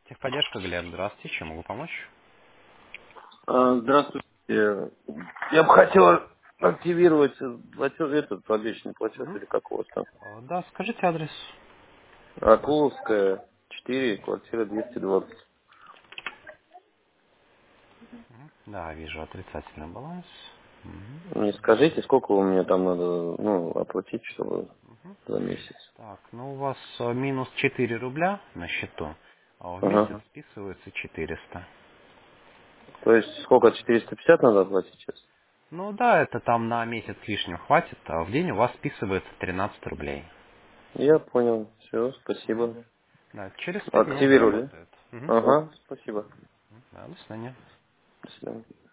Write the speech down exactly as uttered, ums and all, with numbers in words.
Техподдержка, Глеб, здравствуйте, чем могу помочь? А, Здравствуйте. Я бы хотел активировать платеж, этот подвечный платеж Мгм. или как у вас там. Э, Да, скажите адрес. Акуловская, четыре, квартира двести двадцать. Мгм. Да, вижу отрицательный баланс. Мгм. Не скажите, сколько у меня там надо, ну, оплатить, чтобы Мгм. за месяц. Так, ну у вас э, минус четыре рубля на счету, а в месяц Ага. списывается четыреста. То есть сколько, четыреста пятьдесят надо оплатить сейчас? Ну да, это там на месяц лишним хватит, а в день у вас списывается тринадцать рублей. Я понял. Все, Мгм. спасибо. Да, через пять дней Активировали? заработает. Мгм. Ага, спасибо. Да, до свидания. До свидания.